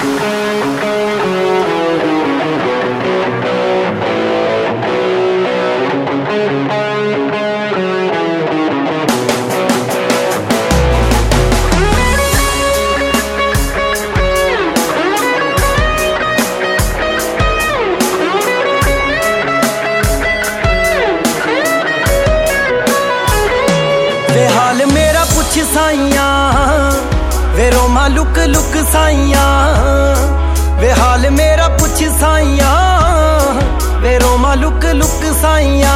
हाल मेरा पुछ साइया वे रोमा लुक लुक साइया वे हाल मेरा पुछ साइया वे रोमा लुक लुक साइया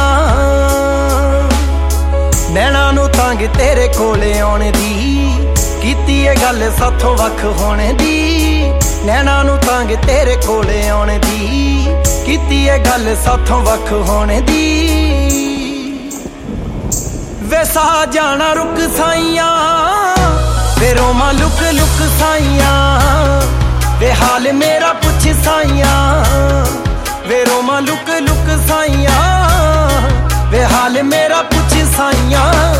नैना नू तंग तेरे कोले आने दी कीती है गल साथों वख होने दी नैना नू तंग तेरे कोले आने दी कीती है गल साथों वख होने दी वे सा जाना रुक साइया वे रोमा लुक लुक साइया वे हाल मेरा पुछ साइया वे रोमा लुक लुक साइया वे हाल मेरा पुछ साइया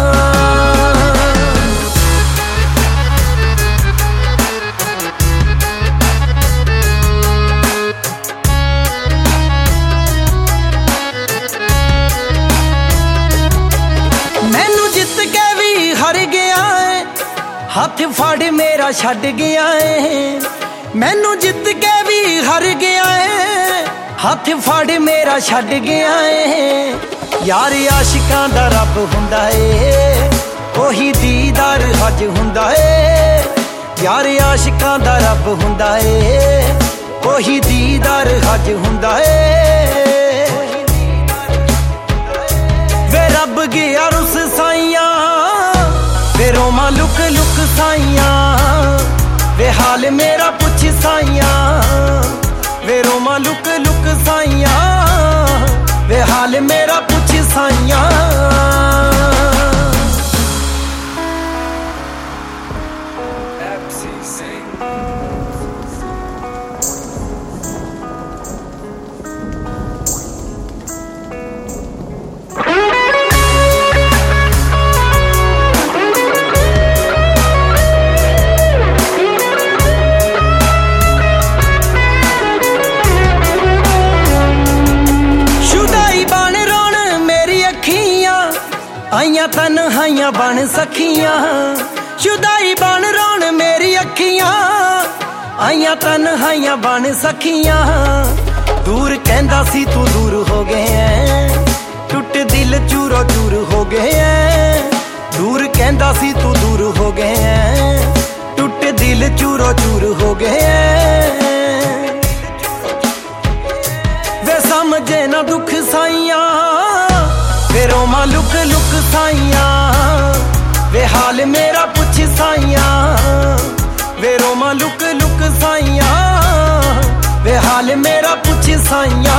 हाथ फड़ मेरा छड़ गया है मैनू जित के भी हार गया है हाथ फड़ मेरा छड़ गया है यार आशिकां दा रब हुंदा है ओही दीदार हज हुंदा है यार आशिकां दा रब हुंदा है ओही दीदार हज हुंदा है वे रब गया रुस साइया वे रोमा लुक लुक साइया वे हाल मेरा पुछ साइया वे रोमा लुक लुक साइया वे हाल मेरा पुछ साइया आइया तन्हाइयां बन सखियां शुदाई बन रोन मेरी अखियां आइया तन्हाइयां बन सखियां दूर कहंदा सी तू दूर हो गए हैं टुट दिल चूरो चूर हो गए हैं दूर कहंदा सी तू दूर हो गए हैं टुट दिल चूरो चूर हो गए हैं वे समझे ना दुख साइया वे रोमा लुक लुक साइया वे हाल मेरा पुछ साइया वे रोमा लुक लुक साइया वे हाल मेरा पुछ साइया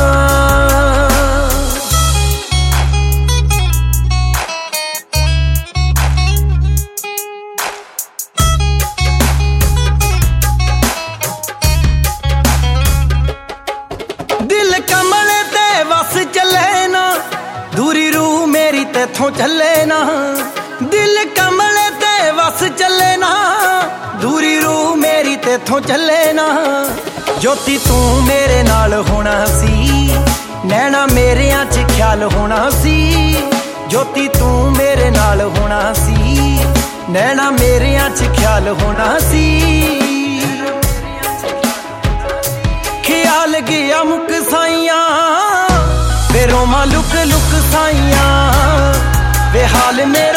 दिल कमले ते वस चले ना दूरी रूह मेरी तेथों चले ना दिल कमले ते वस चले ना दूरी रूह मेरी तेथों चले ना ज्योति तू मेरे नाल होना सी नैना मेरे च ख्याल होना सी ज्योति तू मेरे नाल होना सी नैना मेरे च ख्याल होना सी ख्याल गया मुक साइया वे रोमा लुक लुक साइया वे हाल मेरा